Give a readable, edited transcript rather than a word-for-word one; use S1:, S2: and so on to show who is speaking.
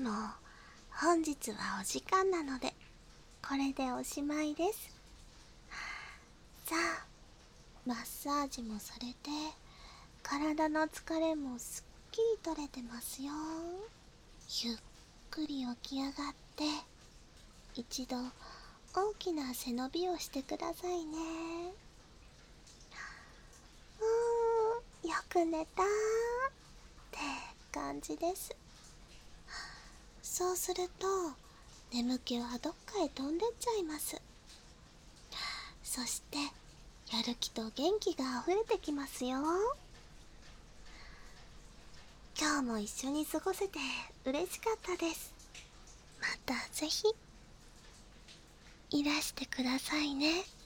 S1: も本日はお時間なのでこれでおしまいです。さあ、マッサージもされて体の疲れもすっきり取れてますよ。ゆっくり起き上がって一度大きな背伸びをしてくださいね。よく寝たーって感じです。そうすると眠気はどっかへ飛んでっちゃいます。そしてやる気と元気があふれてきますよ。今日も一緒に過ごせて嬉しかったです。またぜひいらしてくださいね。